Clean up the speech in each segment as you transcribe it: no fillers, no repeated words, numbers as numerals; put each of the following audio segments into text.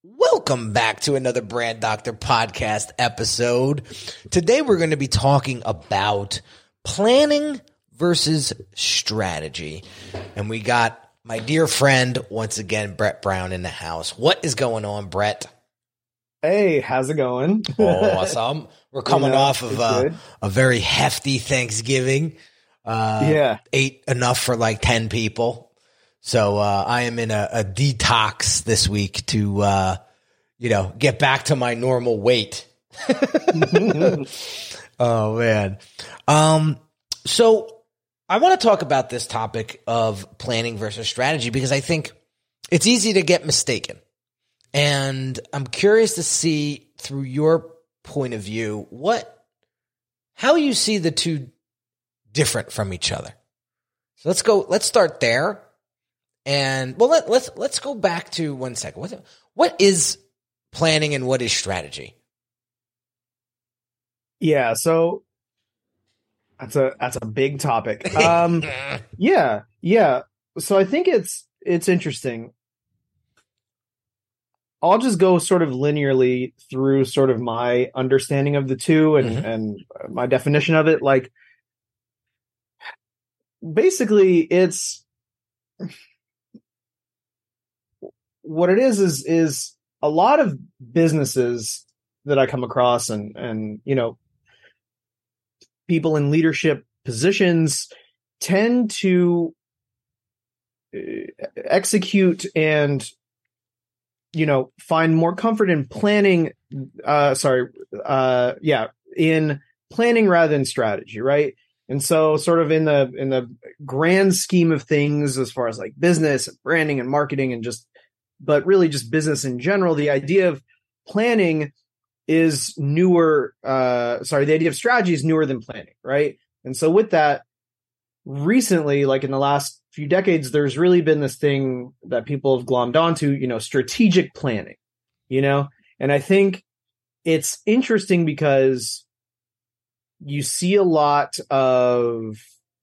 Welcome back to another Brand Doctor podcast episode. Today we're going to be talking about planning versus strategy. And we got my dear friend, once again, Brett Brown in the house. What is going on, Brett? Hey, how's it going? Awesome. We're coming off of a very hefty Thanksgiving. Ate enough for like 10 people. So I am in a detox this week to, get back to my normal weight. Oh, man. So I want to talk about this topic of planning versus strategy because I think it's easy to get mistaken. And I'm curious to see through your point of view, how you see the two different from each other. So let's start there. And let's go back to 1 second. What is planning and what is strategy? Yeah, so that's a big topic. Yeah. So I think it's interesting. I'll just go sort of linearly through sort of my understanding of the two and my definition of it. Like, basically, it's what it is a lot of businesses that I come across and people in leadership positions tend to execute and find more comfort in planning in planning rather than strategy, right? And so sort of in the grand scheme of things as far as like business and branding and marketing and but really just business in general, the idea of planning is newer. The idea of strategy is newer than planning, right? And so with that, recently, like in the last few decades, there's really been this thing that people have glommed onto, strategic planning, and I think it's interesting because you see a lot of,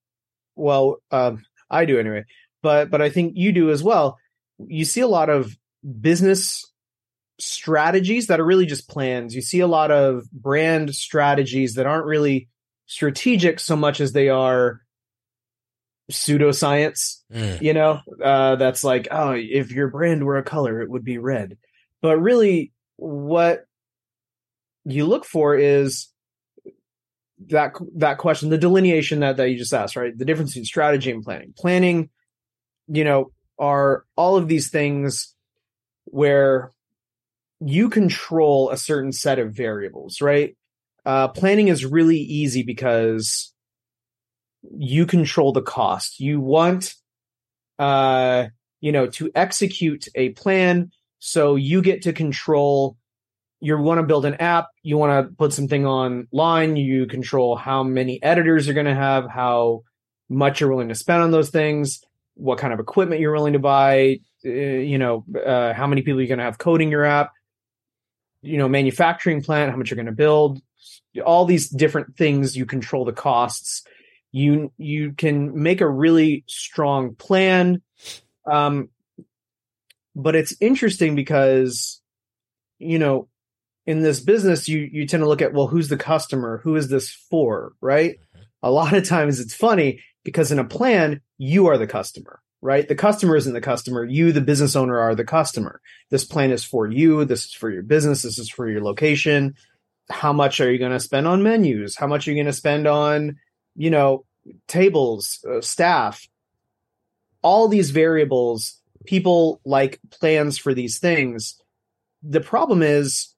I do anyway, but I think you do as well. You see a lot of business strategies that are really just plans. You see a lot of brand strategies that aren't really strategic so much as they are pseudoscience, that's like, oh, if your brand were a color, it would be red. But really what you look for is that question, the delineation that you just asked, right? The difference between strategy and planning. Planning, are all of these things where you control a certain set of variables, right? Planning is really easy because you control the cost. You want, to execute a plan. So you get to control, you want to build an app, you want to put something online, you control how many editors you're going to have, how much you're willing to spend on those things, what kind of equipment you're willing to buy, how many people you're going to have coding your app, manufacturing plant, how much you're going to build, all these different things. You control the costs. You can make a really strong plan. But it's interesting because, in this business, you tend to look at, well, who's the customer? Who is this for? Right? A lot of times it's funny because in a plan, you are the customer, right? The customer isn't the customer. You, the business owner, are the customer. This plan is for you. This is for your business. This is for your location. How much are you going to spend on menus? How much are you going to spend on, tables, staff? All these variables, people like plans for these things. The problem is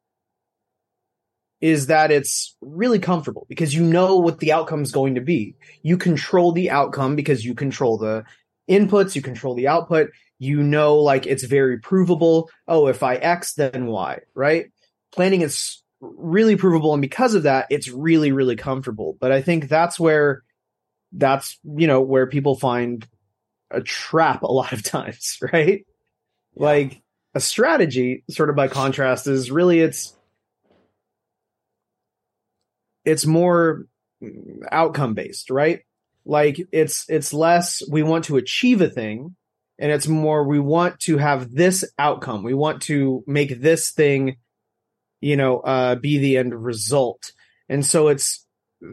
that it's really comfortable because you know what the outcome is going to be. You control the outcome because you control the inputs, you control the output. Like it's very provable. Oh, if I X, then Y, right? Planning is really provable, and because of that, it's really, really comfortable. But I think that's where people find a trap a lot of times, right? Yeah. Like a strategy, sort of by contrast, is really it's more outcome based, right? Like it's less, we want to achieve a thing, And it's more, we want to have this outcome. We want to make this thing, be the end result. And so it's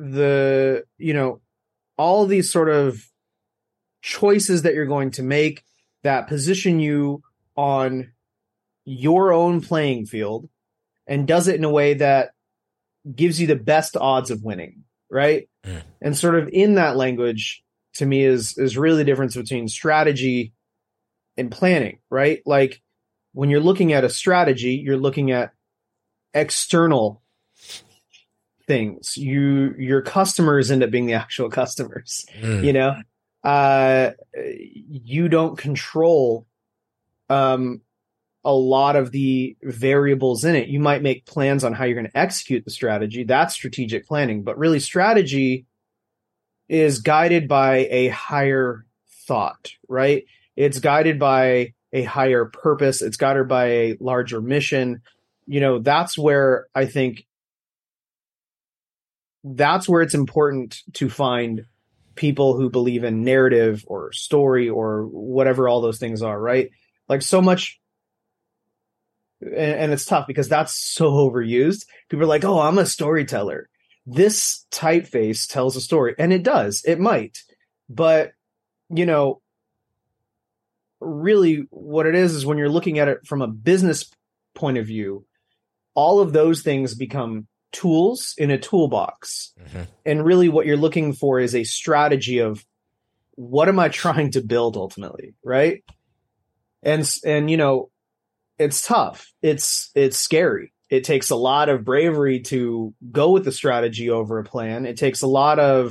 all these sort of choices that you're going to make that position you on your own playing field and does it in a way that gives you the best odds of winning, right? And sort of in that language, to me, is really the difference between strategy and planning, right? Like when you're looking at a strategy, you're looking at external things. Your customers end up being the actual customers, you don't control a lot of the variables in it. You might make plans on how you're going to execute the strategy. That's strategic planning. But really, strategy is guided by a higher thought, right? It's guided by a higher purpose. It's guided by a larger mission. That's where I think it's important to find people who believe in narrative or story or whatever all those things are, right? Like so much. And it's tough because that's so overused. People are like, oh, I'm a storyteller. This typeface tells a story. And it does. It might. But, really what it is when you're looking at it from a business point of view, all of those things become tools in a toolbox. Mm-hmm. And really what you're looking for is a strategy of what am I trying to build ultimately, right? And it's tough. It's scary. It takes a lot of bravery to go with the strategy over a plan. It takes a lot of,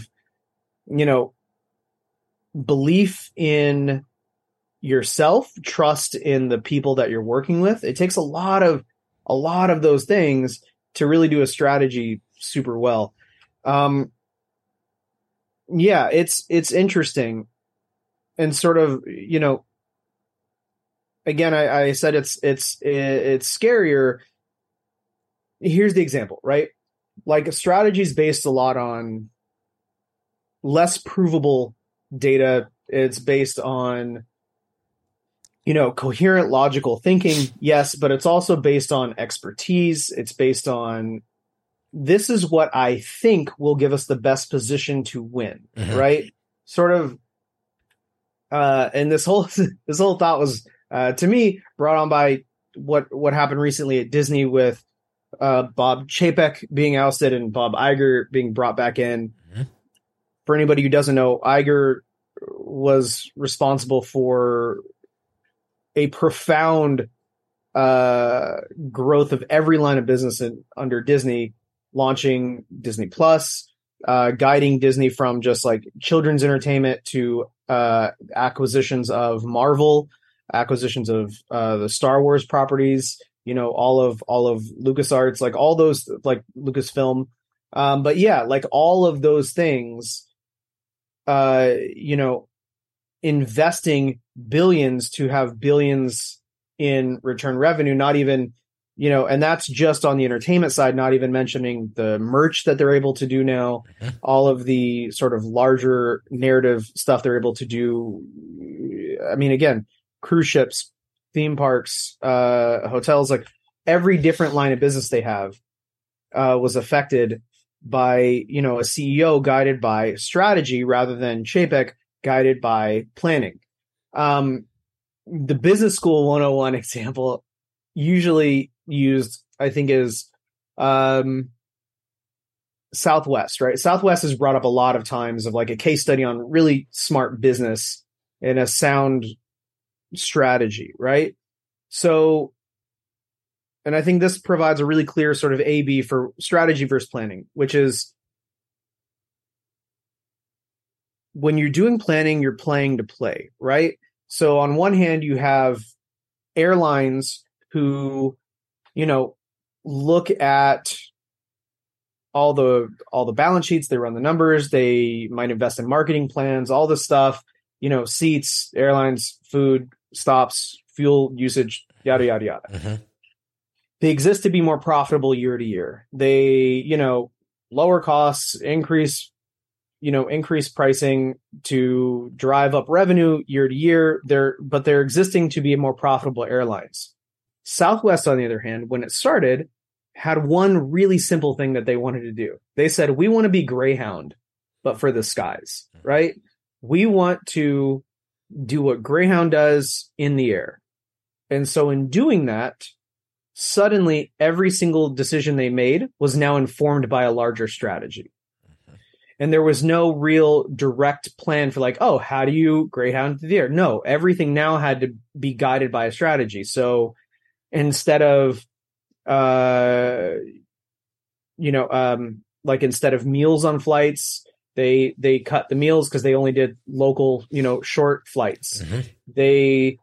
belief in yourself, trust in the people that you're working with. It takes a lot of those things to really do a strategy super well. It's interesting and sort of, again, I said it's scarier. Here's the example, right? Like a strategy is based a lot on less provable data. It's based on, coherent, logical thinking. Yes, but it's also based on expertise. It's based on this is what I think will give us the best position to win, mm-hmm. right? Sort of. And this whole thought was, to me, brought on by what happened recently at Disney with Bob Chapek being ousted and Bob Iger being brought back in. Mm-hmm. For anybody who doesn't know, Iger was responsible for a profound growth of every line of business under Disney, launching Disney Plus, guiding Disney from just like children's entertainment to acquisitions of Marvel, acquisitions of the Star Wars properties, all of LucasArts, like all those, like Lucasfilm. But yeah, like all of those things, investing billions to have billions in return revenue, not even, and that's just on the entertainment side, not even mentioning the merch that they're able to do now, all of the sort of larger narrative stuff they're able to do. I mean, again, cruise ships, theme parks, hotels, like every different line of business they have was affected by, a CEO guided by strategy rather than Chapek guided by planning. The business school 101 example usually used, I think, is Southwest, right? Southwest is brought up a lot of times of like a case study on really smart business and a sound strategy, right? So, and I think this provides a really clear sort of A-B for strategy versus planning, which is when you're doing planning, you're playing to play, right? So on one hand, you have airlines who, look at all the balance sheets, they run the numbers, they might invest in marketing plans, all this stuff, seats, airlines, food, stops, fuel usage, yada, yada, yada. Mm-hmm. They exist to be more profitable year to year. They, lower costs, increase increase pricing to drive up revenue year to year. But they're existing to be more profitable airlines. Southwest, on the other hand, when it started, had one really simple thing that they wanted to do. They said, we want to be Greyhound, but for the skies, right? We want to do what Greyhound does in the air. And so in doing that, suddenly every single decision they made was now informed by a larger strategy. And there was no real direct plan for like, oh, how do you Greyhound to the air? No, everything now had to be guided by a strategy. So instead of, like instead of meals on flights, they cut the meals because they only did local, short flights. Mm-hmm. They,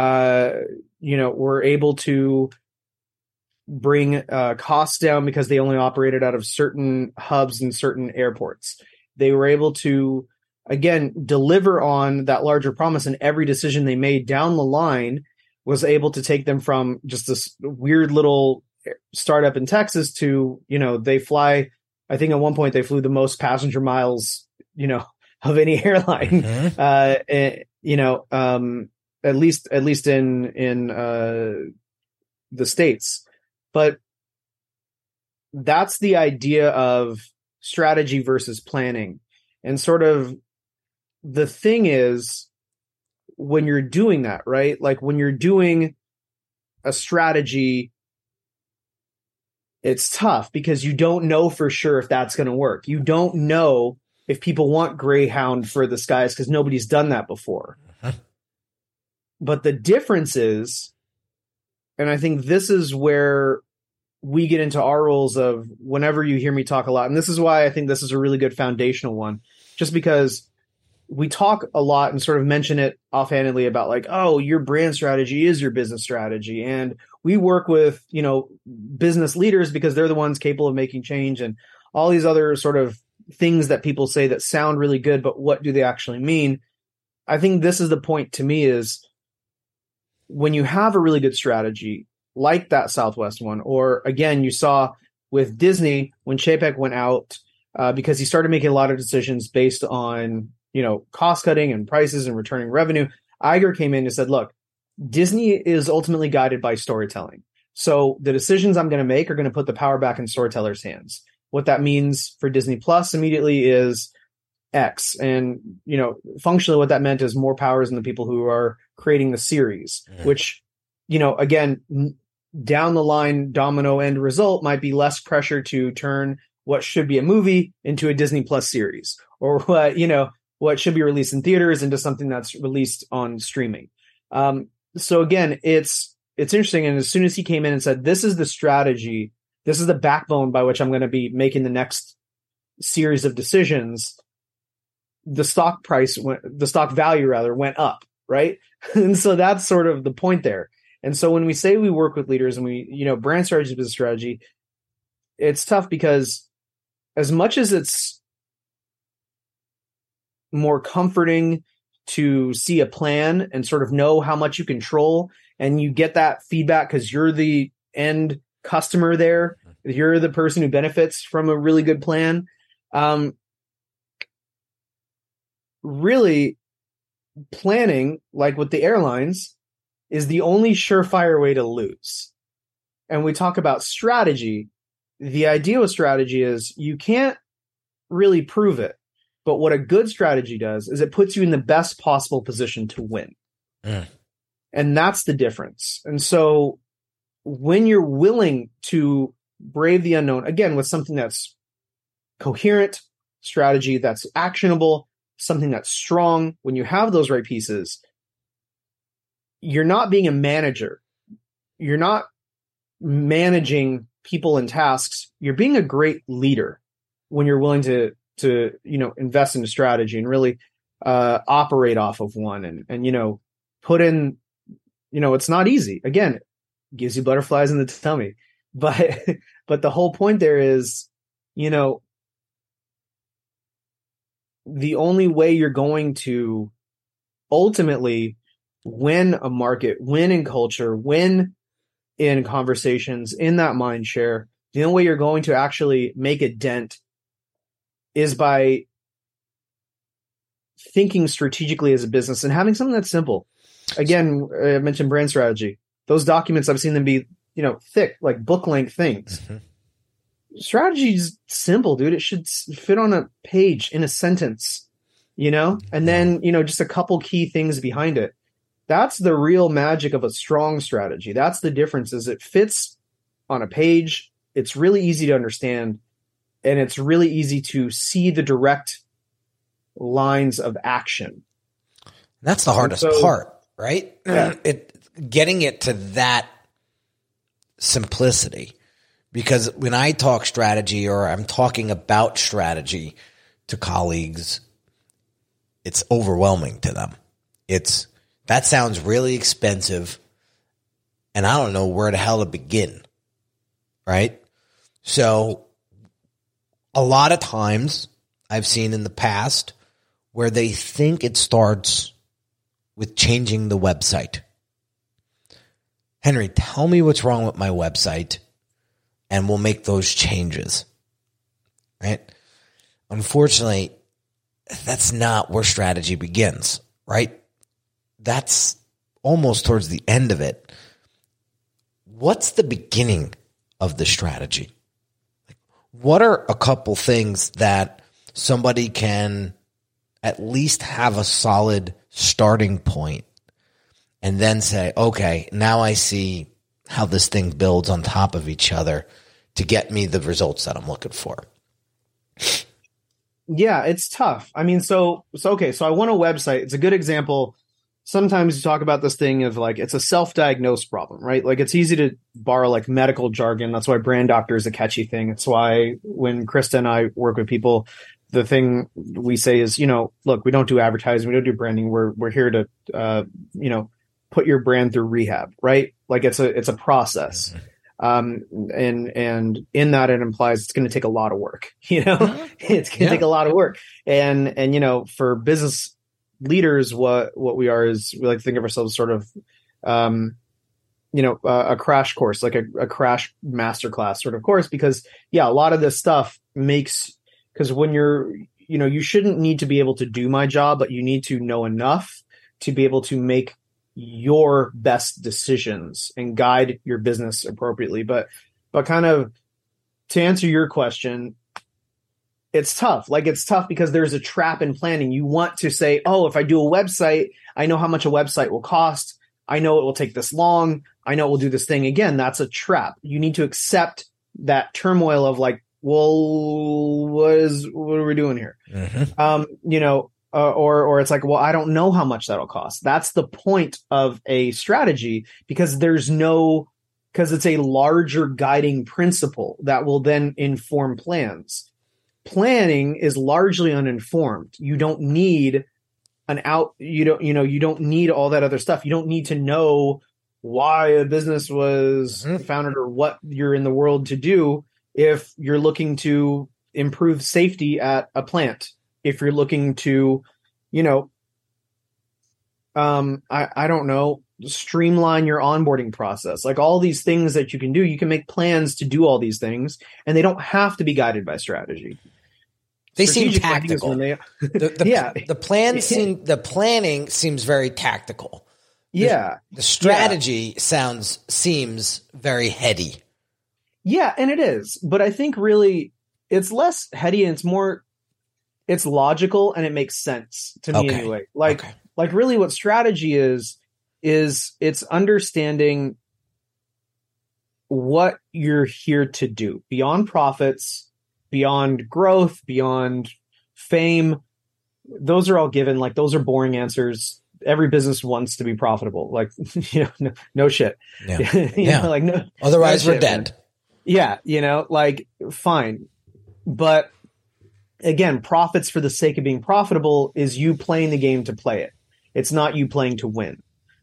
were able to bring costs down because they only operated out of certain hubs and certain airports. They were able to, again, deliver on that larger promise, and every decision they made down the line was able to take them from just this weird little startup in Texas to, they fly, I think at one point they flew the most passenger miles, of any airline, Mm-hmm. at least in the States. But that's the idea of strategy versus planning. And sort of the thing is, when you're doing that, right? Like when you're doing a strategy, it's tough because you don't know for sure if that's going to work. You don't know if people want Greyhound for the skies because nobody's done that before. Uh-huh. But the difference is, and I think this is where we get into our roles of whenever you hear me talk a lot, and this is why I think this is a really good foundational one, just because we talk a lot and sort of mention it offhandedly about like, oh, your brand strategy is your business strategy. And we work with, business leaders because they're the ones capable of making change and all these other sort of things that people say that sound really good, but what do they actually mean? I think this is the point to me is when you have a really good strategy like that Southwest one, or again, you saw with Disney when Chapek went out because he started making a lot of decisions based on, cost cutting and prices and returning revenue. Iger came in and said, look, Disney is ultimately guided by storytelling. So the decisions I'm going to make are going to put the power back in storytellers' hands. What that means for Disney Plus immediately is X. And, functionally what that meant is more powers in the people who are creating the series, which, again, down the line, domino end result might be less pressure to turn what should be a movie into a Disney Plus series, or what should be released in theaters into something that's released on streaming. So again, it's interesting. And as soon as he came in and said, this is the strategy, this is the backbone by which I'm going to be making the next series of decisions, the stock value went up. Right. And so that's sort of the point there. And so when we say we work with leaders and we, brand strategy, business strategy, it's tough because as much as it's more comforting to see a plan and sort of know how much you control, and you get that feedback because you're the end customer there, you're the person who benefits from a really good plan. Really, planning, like with the airlines, is the only surefire way to lose. And we talk about strategy. The idea with strategy is you can't really prove it. But what a good strategy does is it puts you in the best possible position to win. And that's the difference. And so when you're willing to brave the unknown, again, with something that's coherent, strategy that's actionable, something that's strong, when you have those right pieces, you're not being a manager. You're not managing people and tasks. You're being a great leader when you're willing to invest in a strategy and really operate off of one and put in, it's not easy. Again, it gives you butterflies in the tummy, but the whole point there is, the only way you're going to ultimately win a market, win in culture, win in conversations, in that mind share, the only way you're going to actually make a dent is by thinking strategically as a business and having something that's simple. Again, I mentioned brand strategy. Those documents, I've seen them be, thick, like book length things. Mm-hmm. Strategy is simple, dude. It should fit on a page in a sentence, and then, just a couple key things behind it. That's the real magic of a strong strategy. That's the difference, is it fits on a page. It's really easy to understand, and it's really easy to see the direct lines of action. That's the hardest part, right? Yeah. Getting it to that simplicity. Because when I talk strategy, or I'm talking about strategy to colleagues, it's overwhelming to them. That sounds really expensive, and I don't know where the hell to begin, right? So a lot of times I've seen in the past where they think it starts with changing the website. Henry, tell me what's wrong with my website, and we'll make those changes, right? Unfortunately, that's not where strategy begins, right? That's almost towards the end of it. What's the beginning of the strategy? What are a couple things that somebody can at least have a solid starting point and then say, okay, now I see how this thing builds on top of each other to get me the results that I'm looking for? Yeah, it's tough. I mean, so I want a website. It's a good example. Sometimes you talk about this thing of like, it's a self-diagnosed problem, right? Like, it's easy to borrow like medical jargon. That's why brand doctor is a catchy thing. It's why when Krista and I work with people, the thing we say is, look, we don't do advertising. We don't do branding. We're here to, put your brand through rehab, right? Like, it's a process. And in that, it implies it's going to take a lot of work, it's going to take a lot of work. And, for business leaders, what we are is, we like to think of ourselves sort of, a crash course, like a crash masterclass sort of course, because a lot of this stuff because when you shouldn't need to be able to do my job, but you need to know enough to be able to make your best decisions and guide your business appropriately. But kind of to answer your question, it's tough. Like, it's tough because there's a trap in planning. You want to say, oh, if I do a website, I know how much a website will cost. I know it will take this long. I know it will do this thing. Again, that's a trap. You need to accept that turmoil of like, well, what are we doing here? Mm-hmm. Or it's like, well, I don't know how much that'll cost. That's the point of a strategy, because it's a larger guiding principle that will then inform plans. Planning is largely uninformed. You don't need you don't need all that other stuff. You don't need to know why a business was founded or what you're in the world to do if you're looking to improve safety at a plant. If you're looking to, I don't know, streamline your onboarding process, like all these things that you can do, you can make plans to do all these things, and they don't have to be guided by strategy. They seem tactical. The planning seems very tactical. Yeah. The strategy seems very heady. Yeah, and it is. But I think really it's less heady and it's logical, and it makes sense to me anyway. Like really what strategy is it's understanding what you're here to do beyond profits, beyond growth, beyond fame. Those are all given. Like, those are boring answers. Every business wants to be profitable. Like, no shit. Yeah. Like, no. Otherwise, no we're dead. Yeah. Like, fine. But again, profits for the sake of being profitable is you playing the game to play it. It's not you playing to win.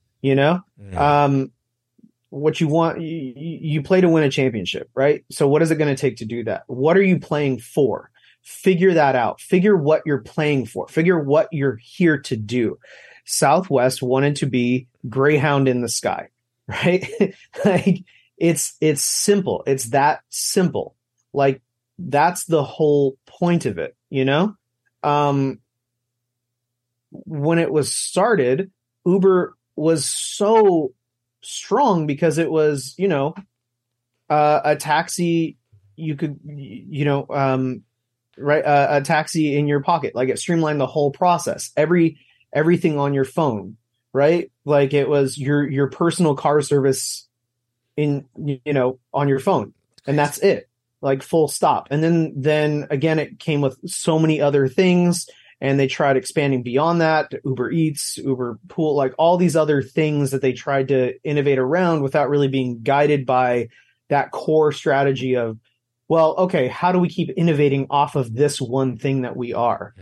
What you want, you play to win a championship, right? So what is it going to take to do that? What are you playing for? Figure that out. Figure what you're playing for. Figure what you're here to do. Southwest wanted to be Greyhound in the sky, right? Like, it's simple. It's that simple. Like, that's the whole point of it, when it was started, Uber was so strong because it was, a taxi you could, right, a taxi in your pocket. Like, it streamlined the whole process. Everything on your phone, right? Like, it was your personal car service on your phone, and that's it. Like, full stop. And then again, it came with so many other things, and they tried expanding beyond that to Uber Eats, Uber Pool, like all these other things that they tried to innovate around without really being guided by that core strategy of, well, okay, how do we keep innovating off of this one thing that we are?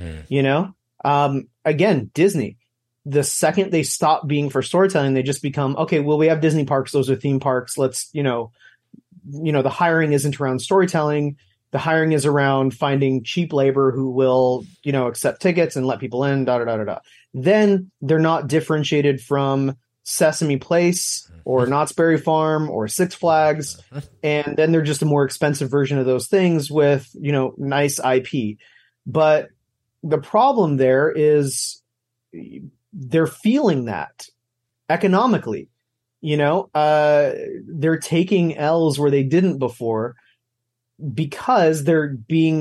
Again, Disney, the second they stop being for storytelling, they just become, okay, well, we have Disney parks. Those are theme parks. Let's, the hiring isn't around storytelling. The hiring is around finding cheap labor who will, accept tickets and let people in, Then they're not differentiated from Sesame Place or Knott's Berry Farm or Six Flags. And then they're just a more expensive version of those things with, nice IP. But the problem there is they're feeling that economically, they're taking L's where they didn't before because they're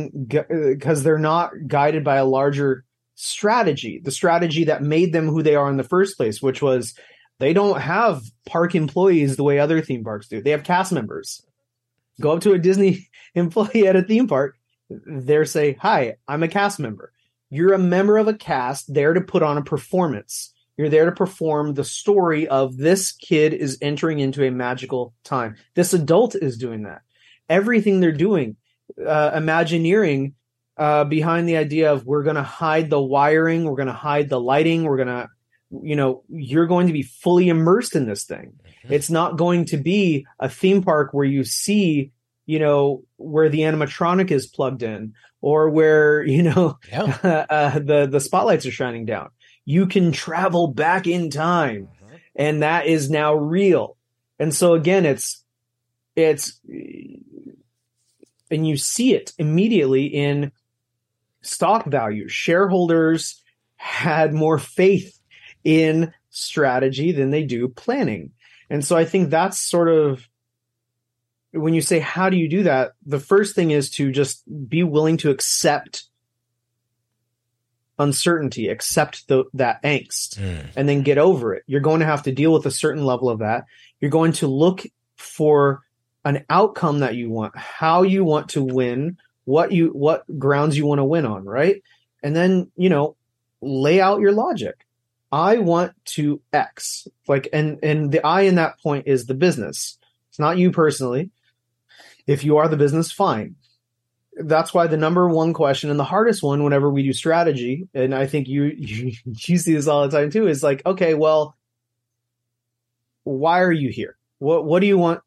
not guided by a larger strategy, the strategy that made them who they are in the first place, which was they don't have park employees the way other theme parks do. They have cast members. Go up to a Disney employee at a theme park, they say, "Hi, I'm a cast member." You're a member of a cast there to put on a performance. You're there to perform the story of this kid is entering into a magical time. This adult is doing that. Everything they're doing, Imagineering behind the idea of we're going to hide the wiring, we're going to hide the lighting, we're going to, you're going to be fully immersed in this thing. Mm-hmm. It's not going to be a theme park where you see, where the animatronic is plugged in or where, the spotlights are shining down. You can travel back in time, and that is now real. And so again, it's, and you see it immediately in stock value. Shareholders had more faith in strategy than they do planning. And so I think that's sort of, when you say, how do you do that? The first thing is to just be willing to accept uncertainty, accept that angst, and then get over it. You're going to have to deal with a certain level of that. You're going to look for an outcome that you want, how you want to win, what grounds you want to win on, right? And then, lay out your logic. I want to X, and the I in that point is the business. It's not you personally. If you are the business, fine. That's why the number one question and the hardest one whenever we do strategy, and I think you see this all the time too, is like, okay, well, why are you here? What do you want?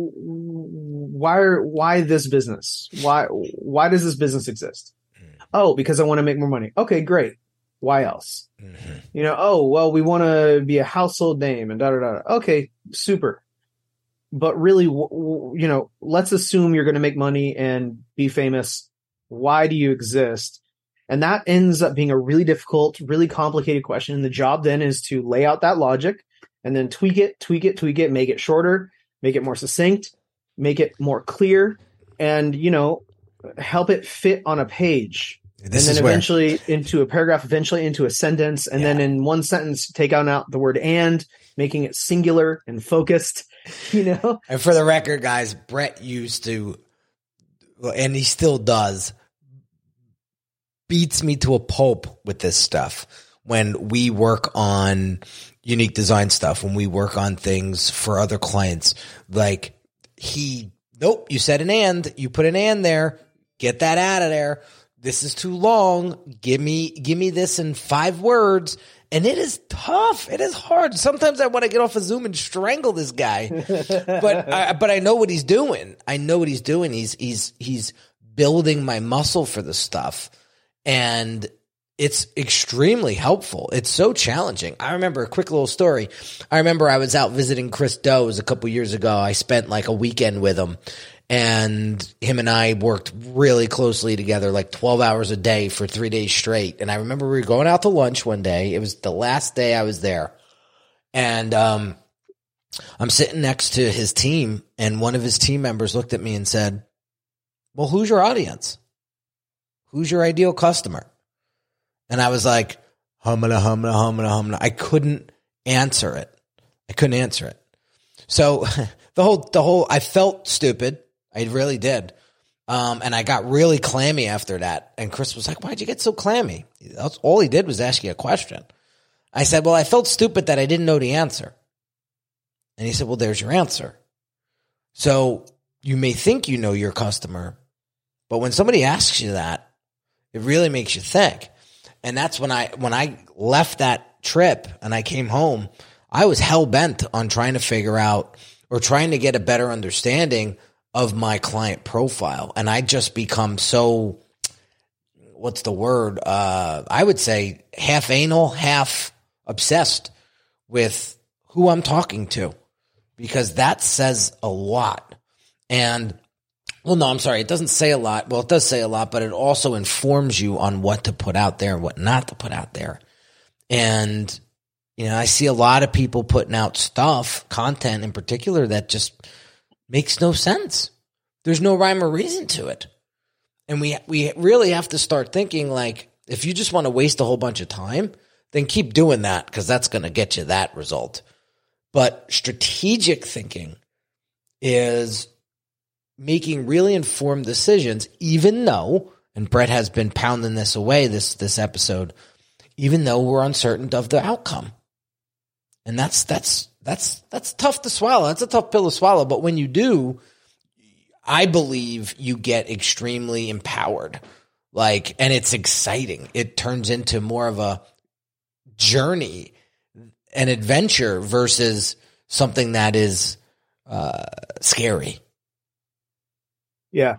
Why this business? Why does this business exist? Oh, because I want to make more money. Okay, great. Why else? Mm-hmm. Oh, well, we want to be a household name and Okay, super. But really, let's assume you're going to make money and be famous. Why do you exist? And that ends up being a really difficult, really complicated question. And the job then is to lay out that logic and then tweak it, make it shorter, make it more succinct, make it more clear, and, help it fit on a page. And then eventually into a paragraph, eventually into a sentence, and then in one sentence, take out the word "and," making it singular and focused, And for the record, guys, Brett used to, and he still does, beats me to a pulp with this stuff when we work on unique design stuff, when we work on things for other clients. Like, nope, you said an "and," you put an "and" there, get that out of there. This is too long. Give me this in 5 words. And it is tough. It is hard. Sometimes I want to get off of Zoom and strangle this guy, but I know what he's doing. He's building my muscle for the stuff, and it's extremely helpful. It's so challenging. I remember a quick little story. I remember I was out visiting Chris Doe's a couple years ago. I spent like a weekend with him, And him and I worked really closely together, like 12 hours a day for 3 days straight. And I remember we were going out to lunch one day. It was the last day I was there. And I'm sitting next to his team, and one of his team members looked at me and said, well, who's your audience? Who's your ideal customer? And I was like, humana, humana, humana, humana. I couldn't answer it. So the whole, I felt stupid. I really did. And I got really clammy after that. And Chris was like, why'd you get so clammy? All he did was ask you a question. I said, well, I felt stupid that I didn't know the answer. And he said, well, there's your answer. So you may think you know your customer, but when somebody asks you that, it really makes you think. And that's when I left that trip and I came home, I was hell bent on trying to figure out or trying to get a better understanding of my client profile. And I just become so, what's the word? I would say half anal, half obsessed with who I'm talking to, because that says a lot. And well, no, I'm sorry. It doesn't say a lot. Well, it does say a lot, but it also informs you on what to put out there and what not to put out there. And, I see a lot of people putting out stuff, content in particular, that just makes no sense. There's no rhyme or reason to it. And we really have to start thinking, like, if you just want to waste a whole bunch of time, then keep doing that, because that's going to get you that result. But strategic thinking is making really informed decisions, even though, and Brett has been pounding this away this episode, even though we're uncertain of the outcome. And that's tough to swallow. That's a tough pill to swallow. But when you do, I believe you get extremely empowered. And it's exciting. It turns into more of a journey, an adventure, versus something that is scary. Yeah.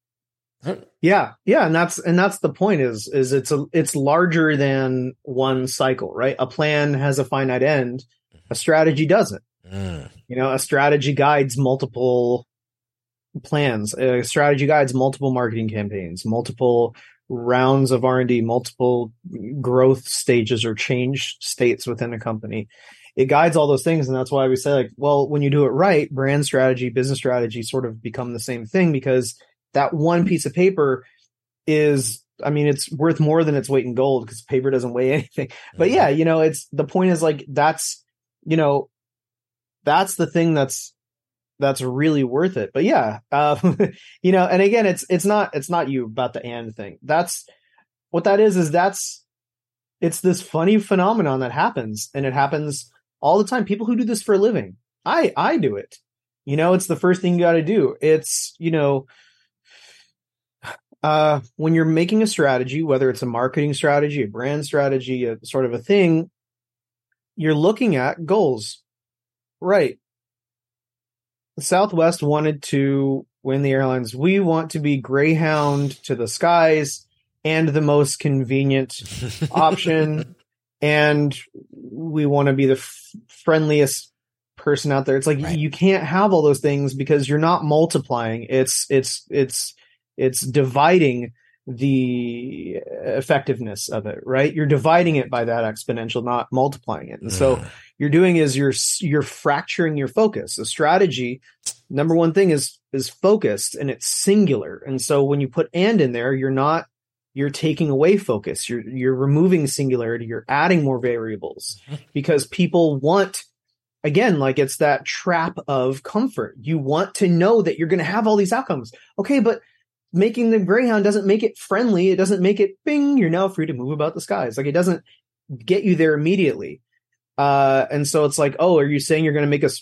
Yeah. And that's the point is it's larger than one cycle, right? A plan has a finite end. A strategy doesn't. A strategy guides multiple plans. A strategy guides multiple marketing campaigns, multiple rounds of R&D, multiple growth stages or change states within a company. It guides all those things. And that's why we say, like, well, when you do it right, brand strategy, business strategy sort of become the same thing, because that one piece of paper is, it's worth more than its weight in gold, because paper doesn't weigh anything. But yeah, it's, the point is, like, that's the thing that's really worth it. But yeah, and again, it's not you about the and thing. That's what that is it's this funny phenomenon that happens, and it happens all the time. People who do this for a living, I do it. It's the first thing you got to do. It's, when you're making a strategy, whether it's a marketing strategy, a brand strategy, a sort of a thing, you're looking at goals, right? Southwest wanted to win the airlines. We want to be Greyhound to the skies and the most convenient option. And we want to be the friendliest person out there. It's like, right. You can't have all those things, because you're not multiplying. It's dividing the effectiveness of it, right? You're dividing it by that exponential, not multiplying it. And so you're doing is you're fracturing your focus. A strategy, number one thing is focused, and it's singular. And so when you put and in there, you're taking away focus. You're removing singularity. You're adding more variables, because people want, again, like, it's that trap of comfort. You want to know that you're going to have all these outcomes. Okay, but making the Greyhound doesn't make it friendly. It doesn't make it bing, you're now free to move about the skies. Like, it doesn't get you there immediately. And so it's like, oh, are you saying you're going to make us,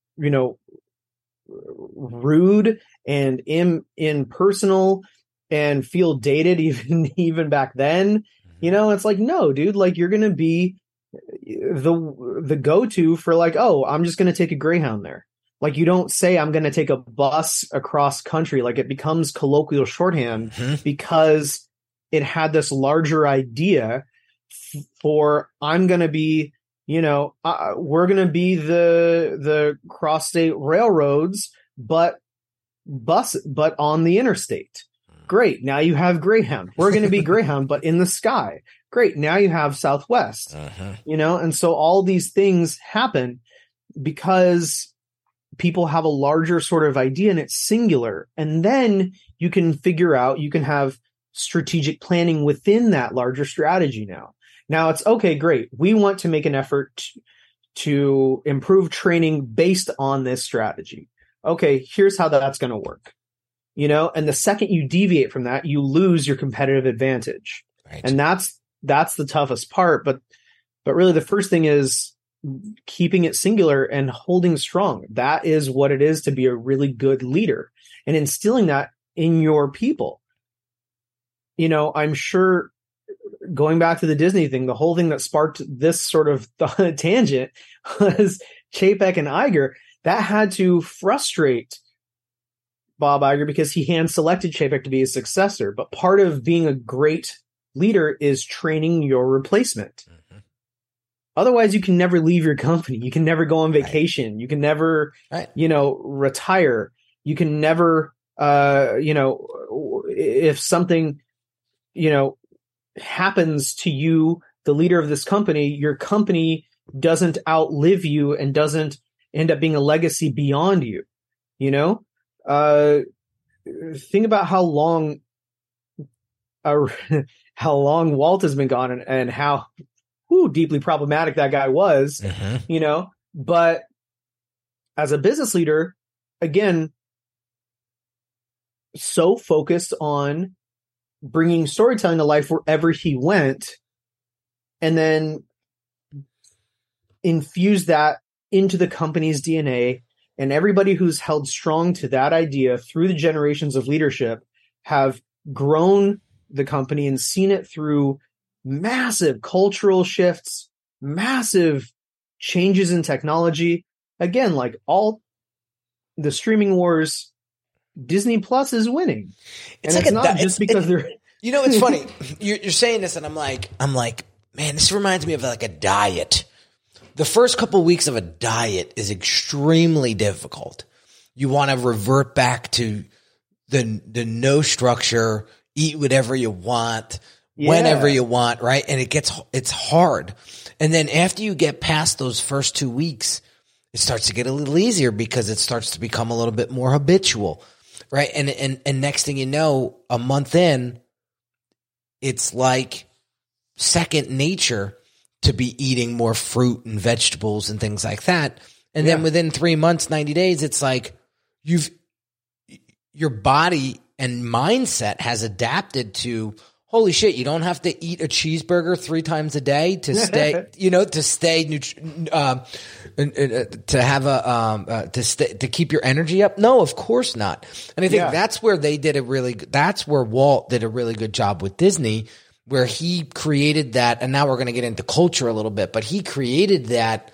rude and impersonal and feel dated even back then? It's like, no, dude, like, you're going to be the go-to for, like, oh, I'm just going to take a Greyhound there. Like, you don't say I'm going to take a bus across country. Like, it becomes colloquial shorthand because it had this larger idea for, I'm going to be, we're going to be the cross-state railroads, but but on the interstate. Great. Now you have Greyhound. We're going to be Greyhound, but in the sky. Great. Now you have Southwest, and so all these things happen because people have a larger sort of idea and it's singular. And then you can have strategic planning within that larger strategy now. Now it's okay, great. We want to make an effort to improve training based on this strategy. Okay, here's how that's going to work. And the second you deviate from that, you lose your competitive advantage. Right. And that's the toughest part. But really the first thing is keeping it singular and holding strong. That is what it is to be a really good leader, and instilling that in your people. I'm sure, going back to the Disney thing, the whole thing that sparked this sort of tangent was Chapek and Iger. That had to frustrate Bob Iger because he hand-selected Chapek to be his successor. But part of being a great leader is training your replacement. Mm-hmm. Otherwise, you can never leave your company. You can never go on vacation. Right. You can never, retire. You can never, if something, happens to you, the leader of this company, your company doesn't outlive you and doesn't end up being a legacy beyond you. Think about how long Walt has been gone and how deeply problematic that guy was, but as a business leader, again, so focused on bringing storytelling to life wherever he went, and then infuse that into the company's DNA. And everybody who's held strong to that idea through the generations of leadership have grown the company and seen it through massive cultural shifts, massive changes in technology. Again, like all the streaming wars, Disney Plus is winning. It's and like it's not just because they're... it's funny. You're saying this and I'm like, man, this reminds me of like a diet. The first couple of weeks of a diet is extremely difficult. You want to revert back to the no structure, eat whatever you want, whenever you want, right? And it's hard. And then after you get past those first 2 weeks, it starts to get a little easier because it starts to become a little bit more habitual, right? And next thing you know, a month in, it's like second nature to be eating more fruit and vegetables and things like that. And then within 3 months, 90 days, it's like your body and mindset has adapted to, holy shit, you don't have to eat a cheeseburger 3 times a day to stay, to keep your energy up. No, of course not. And I think that's where that's where Walt did a really good job with Disney, where he created that. And now we're going to get into culture a little bit, but he created that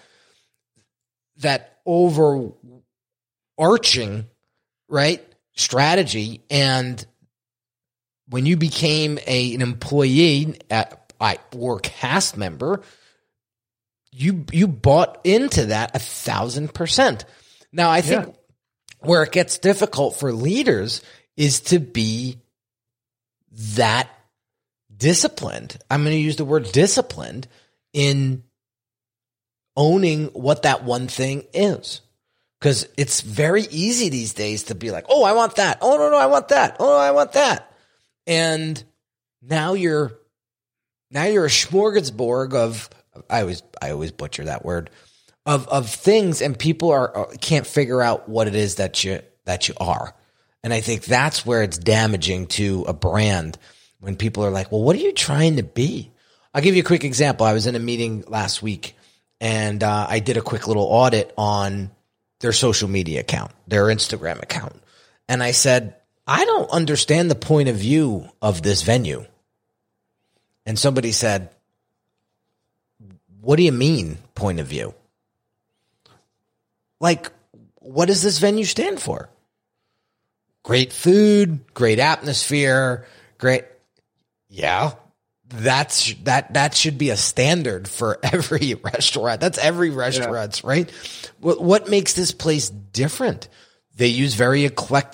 overarching, right, strategy. And when you became an employee or cast member, you bought into that 1,000%. Now, I think where it gets difficult for leaders is to be that disciplined. I'm going to use the word disciplined in owning what that one thing is. Because it's very easy these days to be like, oh, I want that. Oh, no, I want that. Oh, no, I want that. And now you're a smorgasbord of, I always butcher that word, of things, and people can't figure out what it is that you are. And I think that's where it's damaging to a brand when people are like, well, what are you trying to be? I'll give you a quick example. I was in a meeting last week and I did a quick little audit on their social media account, their Instagram account. And I said, I don't understand the point of view of this venue. And somebody said, what do you mean point of view? Like, what does this venue stand for? Great food, great atmosphere, great. Yeah, that should be a standard for every restaurant. That's every restaurant's, right? What makes this place different? They use very eclectic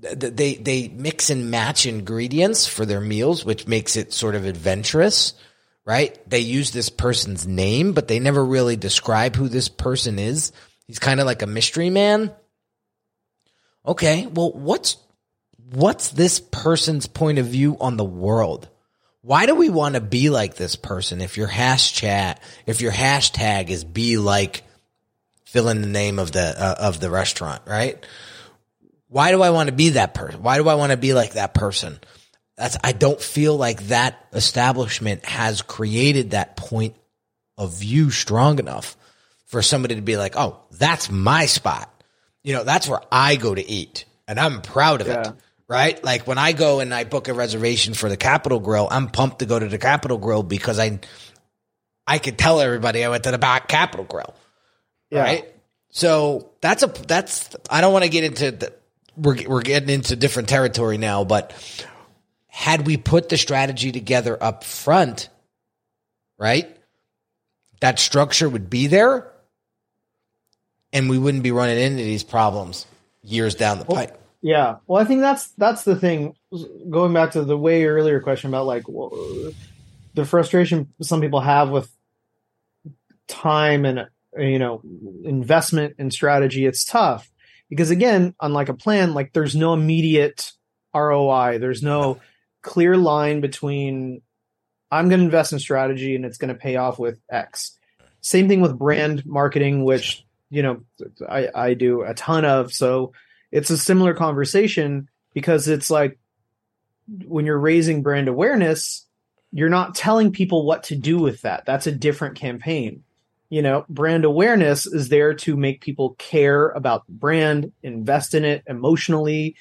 they mix and match ingredients for their meals, which makes it sort of adventurous, right? They use this person's name, but they never really describe who this person is. He's kind of like a mystery man. Okay, well, what's this person's point of view on the world? Why do we want to be like this person? If your hashtag is be like, fill in the name of the restaurant, right? Why do I want to be that person? Why do I want to be like that person? I don't feel like that establishment has created that point of view strong enough for somebody to be like, oh, that's my spot. That's where I go to eat, and I'm proud of it, right? Like when I go and I book a reservation for the Capital Grille, I'm pumped to go to the Capital Grille because I could tell everybody I went to the back Capital Grille, right? So that's I don't want to get into we're getting into different territory now, but had we put the strategy together up front, right, that structure would be there. And we wouldn't be running into these problems years down the pipe. Yeah. Well, I think that's the thing. Going back to the way earlier question about like the frustration some people have with time and investment and strategy. It's tough because again, unlike a plan, like there's no immediate ROI. There's no clear line between I'm going to invest in strategy and it's going to pay off with X. Same thing with brand marketing, which I do a ton of. So it's a similar conversation because it's like when you're raising brand awareness, you're not telling people what to do with that. That's a different campaign. Brand awareness is there to make people care about the brand, invest in it emotionally.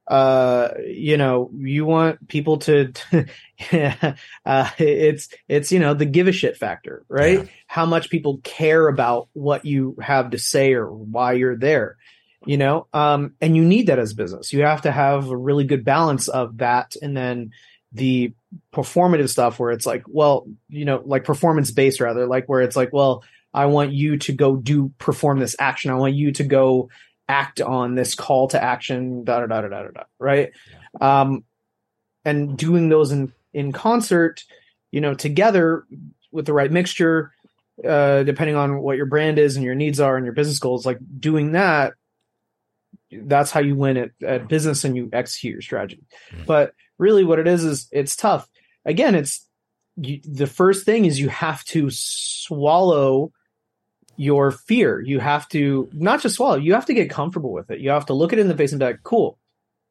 You want people to, it's the give a shit factor, right? Yeah. How much people care about what you have to say or why you're there, and you need that as a business. You have to have a really good balance of that. And then the performative stuff where it's like, well, like performance based rather, like where it's like, well, I want you to go perform this action. I want you to go act on this call to action, right? Yeah. And doing those in concert, together with the right mixture, depending on what your brand is and your needs are and your business goals, like doing that's how you win at business and you execute your strategy. Mm-hmm. But really what it is it's tough. Again, the first thing is you have to swallow your fear. You have to not just swallow, you have to get comfortable with it. You have to look it in the face and be like, cool,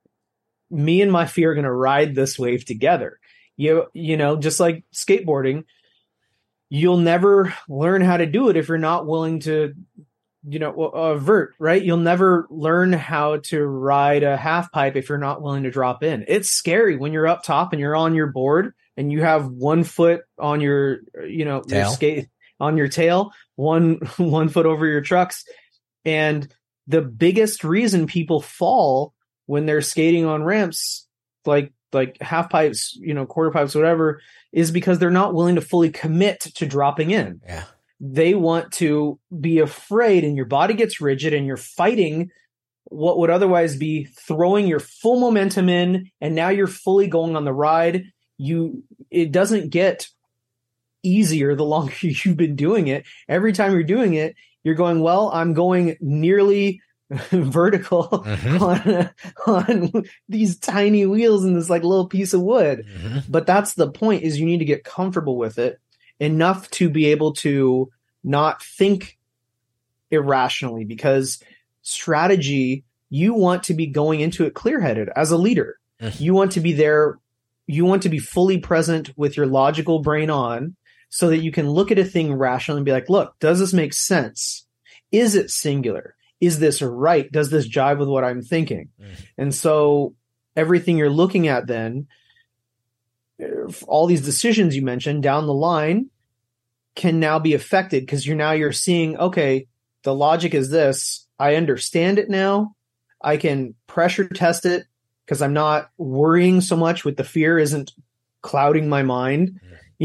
me and my fear are going to ride this wave together. Just like skateboarding, you'll never learn how to do it if you're not willing to, vert, right? You'll never learn how to ride a half pipe if you're not willing to drop in. It's scary when you're up top and you're on your board and you have 1 foot on your, your skate on your tail, one foot over your trucks. And the biggest reason people fall when they're skating on ramps, like half pipes, quarter pipes, whatever, is because they're not willing to fully commit to dropping in. Yeah. They want to be afraid and your body gets rigid and you're fighting what would otherwise be throwing your full momentum in. And now you're fully going on the ride. It doesn't get easier the longer you've been doing it. Every time you're doing it, you're going, well, I'm going nearly vertical on these tiny wheels in this like little piece of wood. Mm-hmm. But that's the point, is you need to get comfortable with it enough to be able to not think irrationally, because strategy, you want to be going into it clear-headed as a leader. Mm-hmm. You want to be there. You want to be fully present with your logical brain on, so that you can look at a thing rationally and be like, look, does this make sense? Is it singular? Is this right? Does this jive with what I'm thinking? Mm. And so everything you're looking at then, all these decisions you mentioned down the line can now be affected because you're seeing, okay, the logic is this. I understand it now. I can pressure test it because I'm not worrying so much with the fear isn't clouding my mind.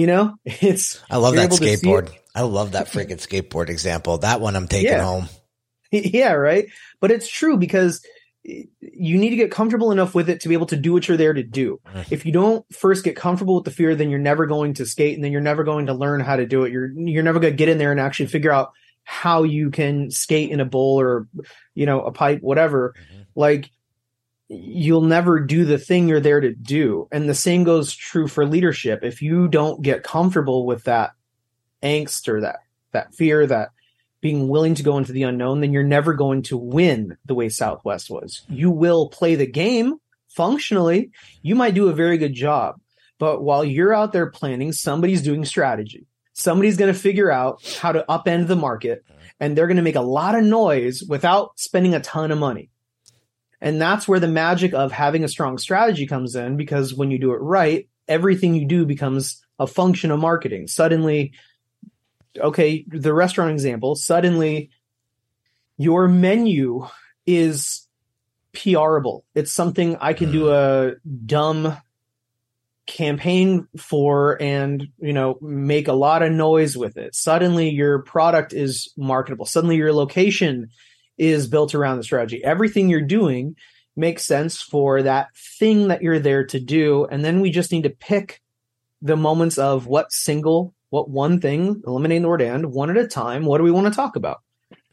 I love that skateboard. I love that freaking skateboard example. That one I'm taking home. Yeah, right. But it's true because you need to get comfortable enough with it to be able to do what you're there to do. If you don't first get comfortable with the fear, then you're never going to skate, and then you're never going to learn how to do it. You're never going to get in there and actually figure out how you can skate in a bowl or, a pipe, whatever. Like, you'll never do the thing you're there to do. And the same goes true for leadership. If you don't get comfortable with that angst or that fear, that being willing to go into the unknown, then you're never going to win the way Southwest was. You will play the game functionally. You might do a very good job, but while you're out there planning, somebody's doing strategy. Somebody's going to figure out how to upend the market, and they're going to make a lot of noise without spending a ton of money. And that's where the magic of having a strong strategy comes in, because when you do it right, everything you do becomes a function of marketing. Suddenly, okay, the restaurant example, suddenly your menu is PRable. It's something I can do a dumb campaign for and, make a lot of noise with it. Suddenly your product is marketable. Suddenly your location is built around the strategy. Everything you're doing makes sense for that thing that you're there to do. And then we just need to pick the moments of what one thing, eliminating the word and, one at a time. What do we want to talk about?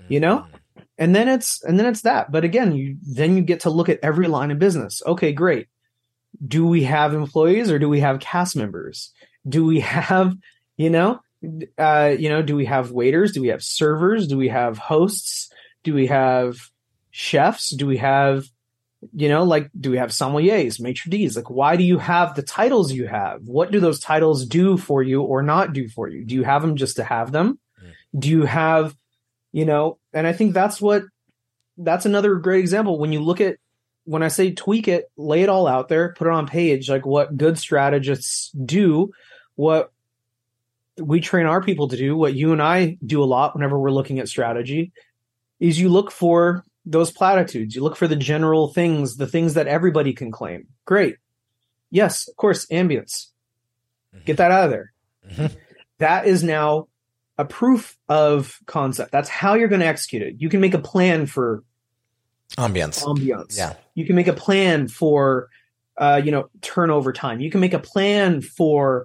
And then it's that. But again, you get to look at every line of business. Okay, great. Do we have employees or do we have cast members? Do we have, do we have waiters? Do we have servers? Do we have hosts? Do we have chefs? Do we have, do we have sommeliers, maitre d's? Like, why do you have the titles you have? What do those titles do for you or not do for you? Do you have them just to have them? Do you have, and I think that's another great example. When I say tweak it, lay it all out there, put it on page, like what good strategists do, what we train our people to do, what you and I do a lot whenever we're looking at strategy, is you look for those platitudes. You look for the general things, the things that everybody can claim. Great. Yes, of course, ambience. Get that out of there. That is now a proof of concept. That's how you're going to execute it. You can make a plan for ambience. Yeah. You can make a plan for, turnover time. You can make a plan for,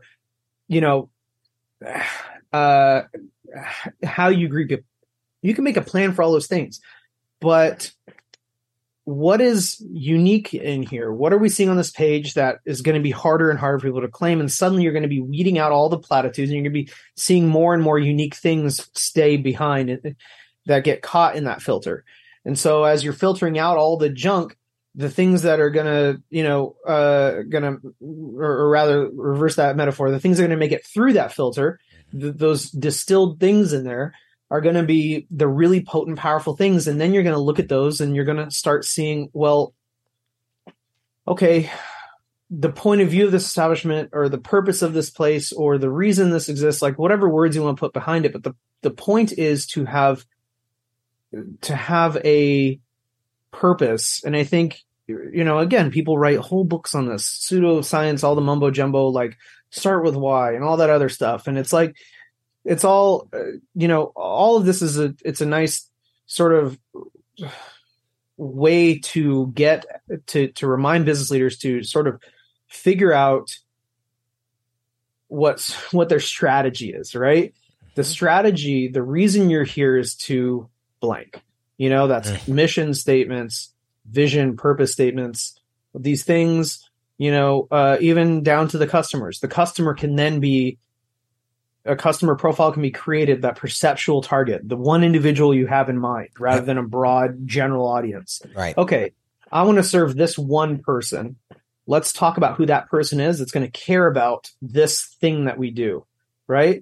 how you greet people. You can make a plan for all those things. But what is unique in here? What are we seeing on this page that is going to be harder and harder for people to claim? And suddenly you're going to be weeding out all the platitudes, and you're going to be seeing more and more unique things stay behind that get caught in that filter. And so as you're filtering out all the junk, the things that are going to, or rather reverse that metaphor, the things that are going to make it through that filter, those distilled things in there are going to be the really potent, powerful things. And then you're going to look at those and you're going to start seeing, well, okay, the point of view of this establishment or the purpose of this place or the reason this exists, like whatever words you want to put behind it. But the point is to have a purpose. And I think, again, people write whole books on this pseudoscience, all the mumbo jumbo, like start with why and all that other stuff. And it's like, it's all, all of this it's a nice sort of way to get to remind business leaders to sort of figure out what their strategy is, right? The strategy, the reason you're here is to blank, that's mission statements, vision, purpose statements, these things, even down to the customers. The customer can then be a customer profile can be created, that perceptual target, the one individual you have in mind, rather than a broad general audience. Right. Okay, I want to serve this one person. Let's talk about who that person is that's going to care about this thing that we do, right?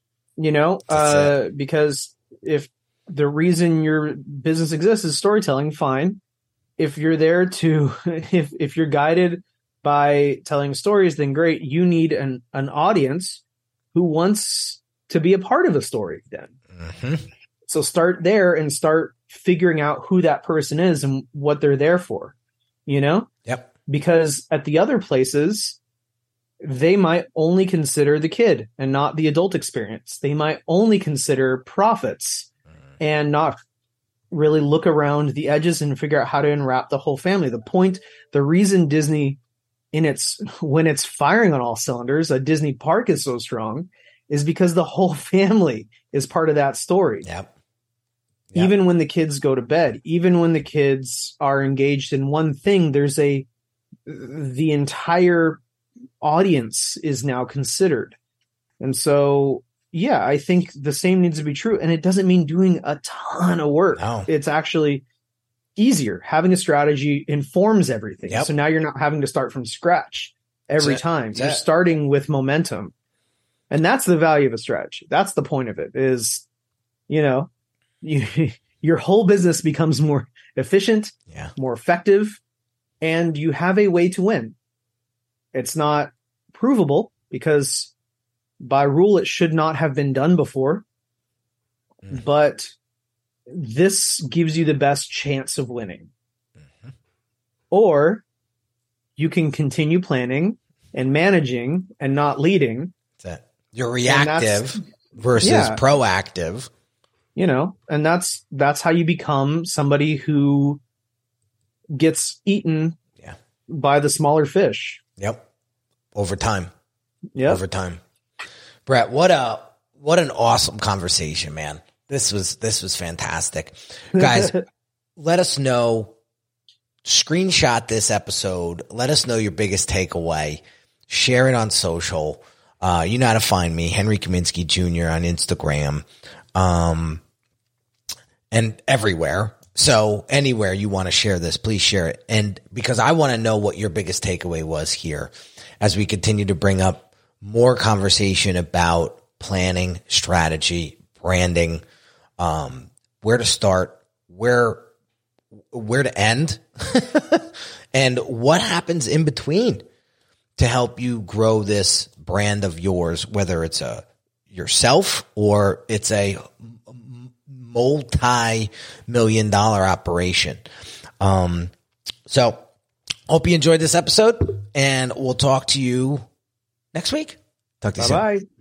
Because if the reason your business exists is storytelling, fine. If you're there to, if you're guided by telling stories, then great. You need an audience who wants to be a part of a story then. So start there and start figuring out who that person is and what they're there for, Yep. Because at the other places, they might only consider the kid and not the adult experience. They might only consider profits and not, really look around the edges and figure out how to enwrap the whole family. The reason Disney when it's firing on all cylinders, a Disney park is so strong is because the whole family is part of that story. Yep. Even when the kids go to bed, even when the kids are engaged in one thing, the entire audience is now considered. And so, yeah, I think the same needs to be true. And it doesn't mean doing a ton of work. No. It's actually easier. Having a strategy informs everything. Yep. So now you're not having to start from scratch every time. You're starting with momentum. And that's the value of a strategy. That's the point of it is, your whole business becomes more efficient, more effective, and you have a way to win. It's not provable because by rule, it should not have been done before, but this gives you the best chance of winning. Or you can continue planning and managing and not leading. You're reactive versus proactive. And that's how you become somebody who gets eaten by the smaller fish. Yep. Over time. Yep. Over time. Brett, what an awesome conversation, man. This was fantastic. Guys, let us know, screenshot this episode. Let us know your biggest takeaway. Share it on social. You know how to find me, Henry Kaminsky Jr. on Instagram, and everywhere. So anywhere you want to share this, please share it. And because I want to know what your biggest takeaway was here as we continue to bring up more conversation about planning, strategy, branding, where to start, where to end, and what happens in between to help you grow this brand of yours, whether it's yourself or it's a multi-million-dollar operation. So hope you enjoyed this episode, and we'll talk to you next week. Talk to you soon. Bye-bye.